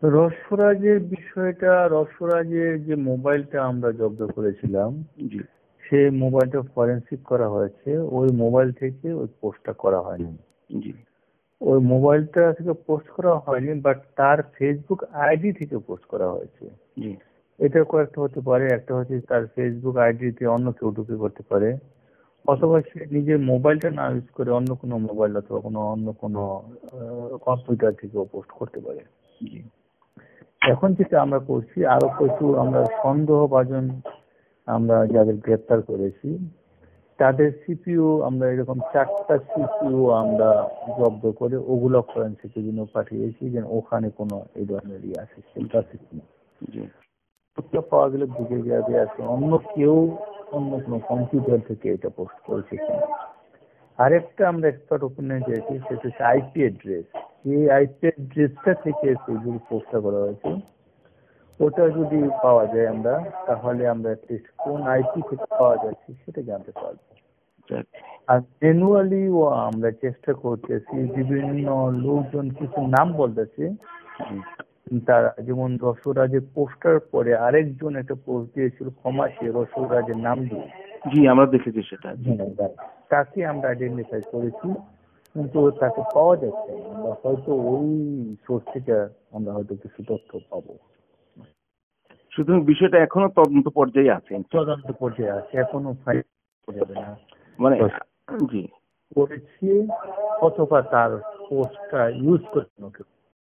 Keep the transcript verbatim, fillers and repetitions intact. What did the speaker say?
রসরাজের বিষয়টা, রসরাজের যে মোবাইলটা আমরা জব্দ করেছিলাম, জি সেই মোবাইলটা ফরেন্সিক করা হয়েছে। ওই মোবাইল থেকে ওই পোস্টটা করা হয়নি। জি ওই মোবাইলটা থেকে পোস্ট করা হয়নি, বাট তার ফেসবুক আইডি থেকে পোস্ট করা হয়েছে। জি এটা কয়েকটা হতে পারে। একটা হচ্ছে তার ফেসবুক আইডিতে অন্য কেউ ঢুকে করতে পারে, অথবা সে নিজের মোবাইলটা না ইউজ করে অন্য কোনো মোবাইল অথবা কোনো অন্য কোনো কম্পিউটার থেকেও পোস্ট করতে পারে। জি এখন যেটা আমরা করছি, আরো প্রচুর আমরা সন্দেহভাজন আমরা যাদের গ্রেপ্তার করেছি তাদের সিপিইউ আমরা এরকম চারটা সিপিইউ আমরা জব্দ করে ওগুলো ফরেন্সিকের জন্য পাঠিয়েছি, যেন ওখানে কোনো এই ধরনের ইয়ে আছে সেটা আছে কিনা। জি তথ্য পাওয়া গেলে বুঝে যাবে আছে অন্য কেউ অন্য কোনো কম্পিউটার থেকে এটা পোস্ট করেছে কিনা। আরেকটা আমরা এক্সপার্ট ওপিনিয়ন চেয়েছি, সেটা হচ্ছে আইপি অ্যাড্রেস। এই আইপি অ্যাড্রেসটা থেকে ফেসবুক পোস্টটা করা হয়েছে, ওটা যদি পাওয়া যায় আমরা, তাহলে আমরা অ্যাটলিস্ট কোন আইপি থেকে পাওয়া যাচ্ছে সেটা জানতে পারবো। আর ম্যানুয়ালি ও আমরা চেষ্টা করতেছি, বিভিন্ন লোকজন কিছু নাম বলতেছে, তারা যেমন রসরাজের পোস্টার পরে আরেকজন একটা পোস্ট দিয়েছিল ক্ষমা সে রসরাজের নাম দিয়ে। জি আমরা দেখেছি সেটা। তাকে আমরা আইডেন্টিফাই করেছি, কিন্তু তাকে পাওয়া যাচ্ছে না। আমরা হয়তো ওই সোর্স থেকে আমরা হয়তো কিছু তথ্য পাবো। সুতরাং বিষয়টা এখনো তদন্ত পর্যায়ে আছে। তদন্ত পর্যায়ে আছে, এখনো ফাইল যাবে না মানে জি করেছি অথবা তার পোস্টটা ইউজ করে